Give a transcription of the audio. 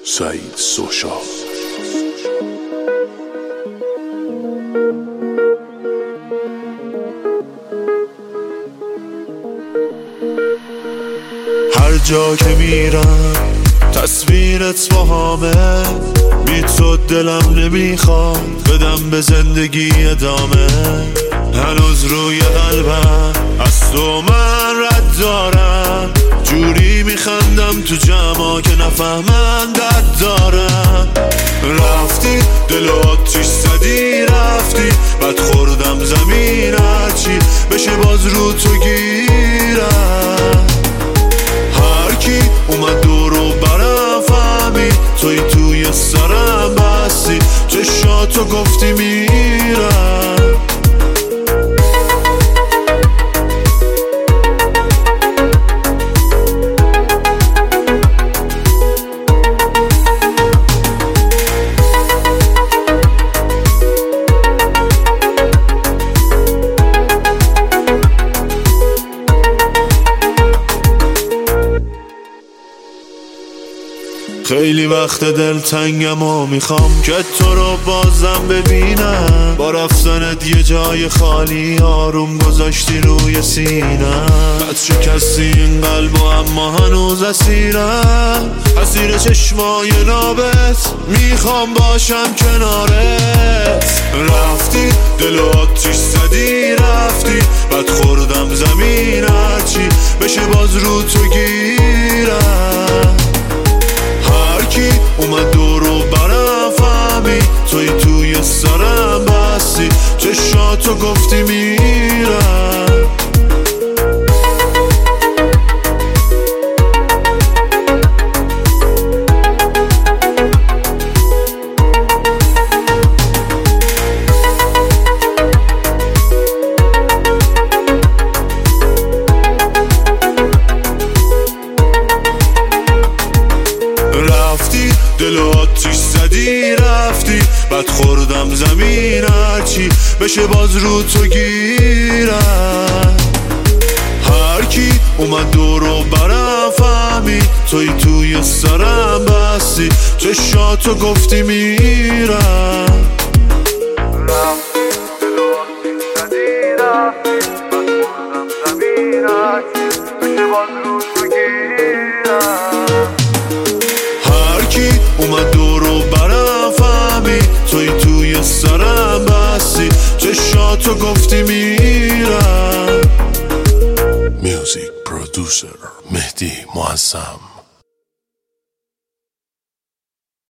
سعید سوشا. هر جا که میرم تصویرت با همه، بی تو دلم نمیخواد بدم به زندگی ادامه. هنوز روی قلبم از تو من رد دارم، جوری میخندم تو جمعا که نفهمن درد دارم. رفتی دل آتیش زدی رفتی، بعد خوردم زمین هرچی بشه باز رو تو گیرم. هر کی اومد دورو برم فهمید توی سرم بستی، چشاتو گفتی میرم. خیلی وقت دلتنگم و میخوام که تو رو بازم ببینم. با رفتنت یه جای خالی آروم گذاشتی روی سینم. بد شکستی این قلب و اما هنوز اسیرم، اسیر چشمای نابت میخوام باشم کنارت. رفتی دل آتیش زدی رفتی، بعد خوردم زمین هرچی بشه باز رو تو گیرم. هرکی اومد دورو برم فهمید توی سرم بستی، چشاتو گفتی میرم. رفتی دل آتیش زدی رفتی، بعد خوردم زمین هرچی بشه باز رو تو گیرم. هر کی اومد دورو برم فهمید توی سرم بستی، چشاتو گفتی میرم. رفتی دل آتیش زدی رفتی، بعد خوردم زمین هرچی بشه باز رو تو گیرم. اومد دورو برم فهمید توی سرم بستی، چشاتو گفتی میرم. میوزیک پرودوسر مهدی معظم.